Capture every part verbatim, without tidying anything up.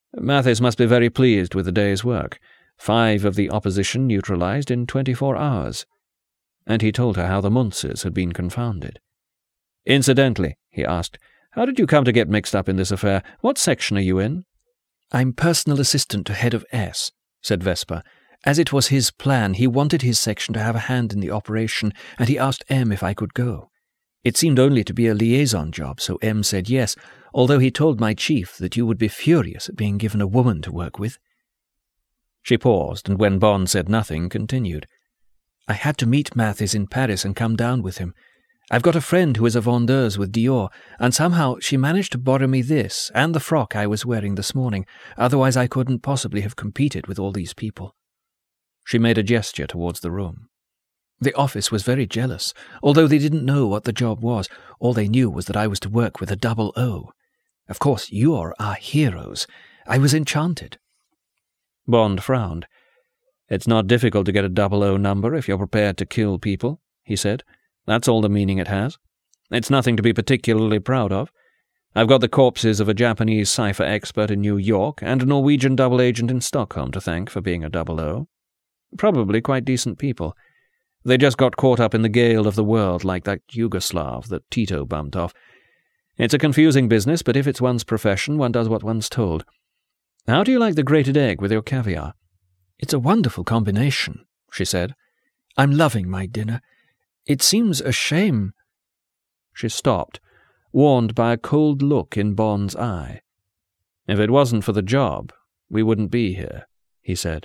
Mathis must be very pleased with the day's work. Five of the opposition neutralized in twenty-four hours. And he told her how the Munzes had been confounded. Incidentally, he asked, how did you come to get mixed up in this affair? What section are you in? I'm personal assistant to head of S, said Vesper. As it was his plan, he wanted his section to have a hand in the operation, and he asked M if I could go. It seemed only to be a liaison job, so M said yes, although he told my chief that you would be furious at being given a woman to work with. She paused, and when Bond said nothing, continued. I had to meet Mathis in Paris and come down with him. I've got a friend who is a vendeuse with Dior, and somehow she managed to borrow me this, and the frock I was wearing this morning, otherwise I couldn't possibly have competed with all these people. She made a gesture towards the room. The office was very jealous, although they didn't know what the job was. All they knew was that I was to work with a double O. Of course, you're our heroes. I was enchanted. Bond frowned. It's not difficult to get a double O number if you're prepared to kill people, he said. That's all the meaning it has. It's nothing to be particularly proud of. I've got the corpses of a Japanese cipher expert in New York and a Norwegian double agent in Stockholm to thank for being a double O. Probably quite decent people. They just got caught up in the gale of the world like that Yugoslav that Tito bumped off. It's a confusing business, but if it's one's profession, one does what one's told. How do you like the grated egg with your caviar? It's a wonderful combination, she said. I'm loving my dinner. It seems a shame. She stopped, warned by a cold look in Bond's eye. If it wasn't for the job, we wouldn't be here, he said.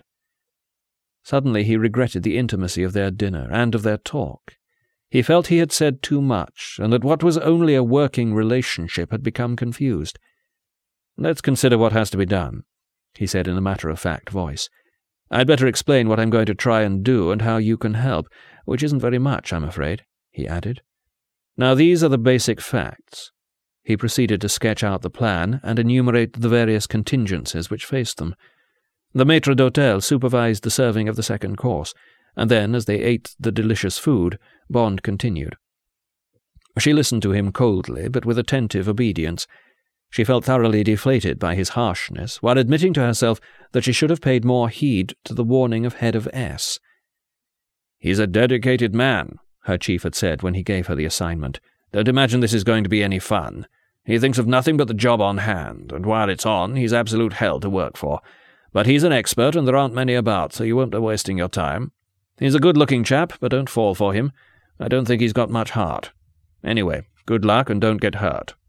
Suddenly he regretted the intimacy of their dinner and of their talk. He felt he had said too much, and that what was only a working relationship had become confused. Let's consider what has to be done, he said in a matter-of-fact voice. I'd better explain what I'm going to try and do and how you can help, which isn't very much, I'm afraid, he added. Now these are the basic facts. He proceeded to sketch out the plan and enumerate the various contingencies which faced them. The maître d'hôtel supervised the serving of the second course, and then, as they ate the delicious food, Bond continued. She listened to him coldly, but with attentive obedience. She felt thoroughly deflated by his harshness, while admitting to herself that she should have paid more heed to the warning of Head of S. He's a dedicated man, her chief had said when he gave her the assignment. Don't imagine this is going to be any fun. He thinks of nothing but the job on hand, and while it's on, he's absolute hell to work for. But he's an expert, and there aren't many about, so you won't be wasting your time. He's a good-looking chap, but don't fall for him. I don't think he's got much heart. Anyway, good luck and don't get hurt.